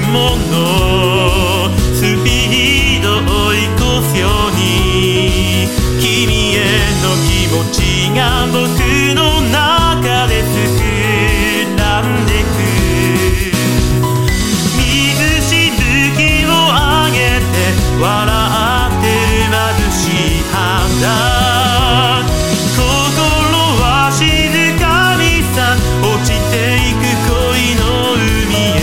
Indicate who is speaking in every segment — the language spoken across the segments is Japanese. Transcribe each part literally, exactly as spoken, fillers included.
Speaker 1: ものスピード追い越すように君への気持ちが僕の中で膨らんでく水しぶきを上げて笑ってる眩しい肌心は静かにさ落ちていく恋の海へ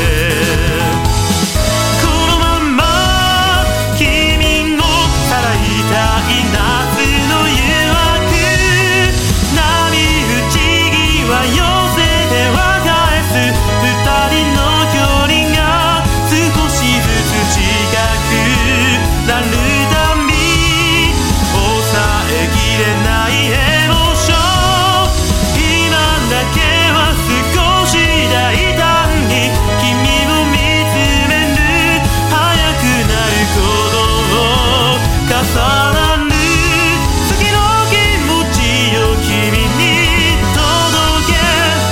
Speaker 1: このまんま君をさらいたい夏の誘惑波打ち際寄せては返す二人の距離が少しずつ近くなるたび抑えきれないエモーション今だけは少し大胆に君を見つめる早くなる鼓動重なる次の気持ちを君に届け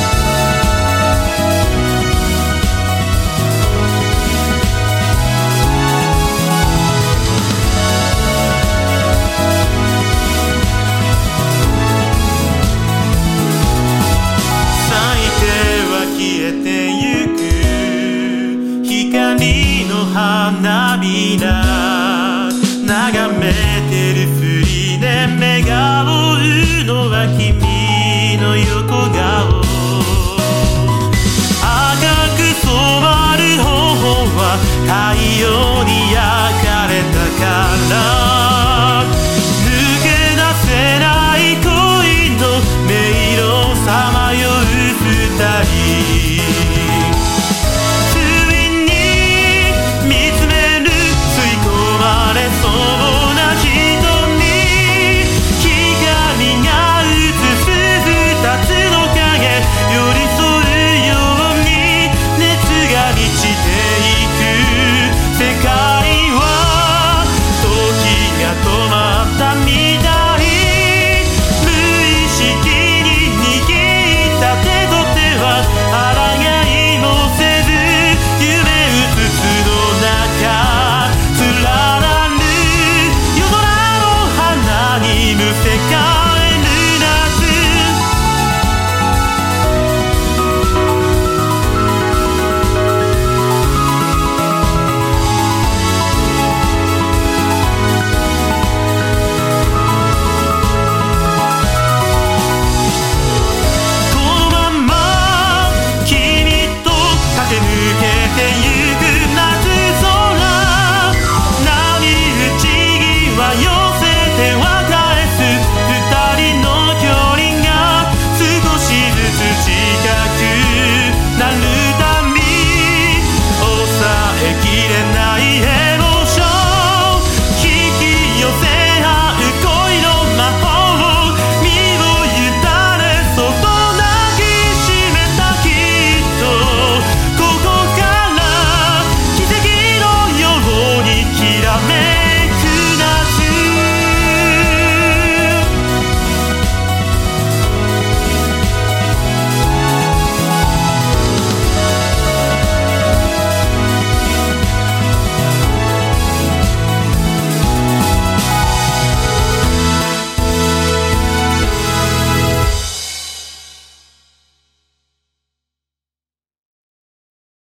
Speaker 1: 咲いては消えてゆく光の花びら眺めてるふりで目が追うのは君の横顔赤く染まる頬は太陽に焼かれたから抜け出せない恋の迷路さまよう二人